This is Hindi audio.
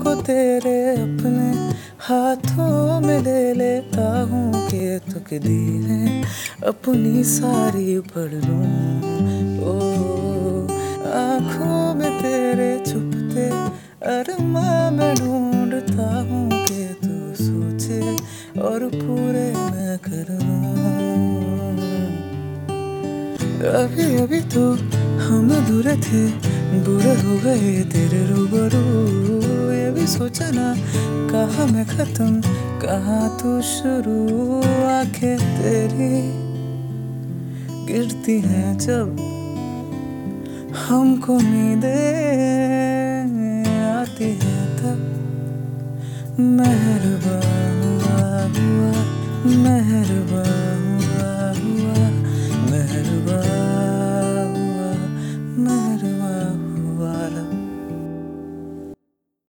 को तेरे अपने हाथों में ले लेता हूँ कि तकदीरें अपनी सारी पढ़ लूं। ओ आँखों में तेरे छुपते अरमा मैं ढूंढता हूँ कि तू सोचे और पूरे मैं कर लूं। अभी अभी तो हम अधूरे थे, बुरे हो गए तेरे रूबरू। ये भी सोचा ना कहाँ मैं खत्म कहाँ तू शुरू। आंखें तेरी गिरती हैं जब हमको नींदें आती है तब मेहरबान हुआ मेहरबान।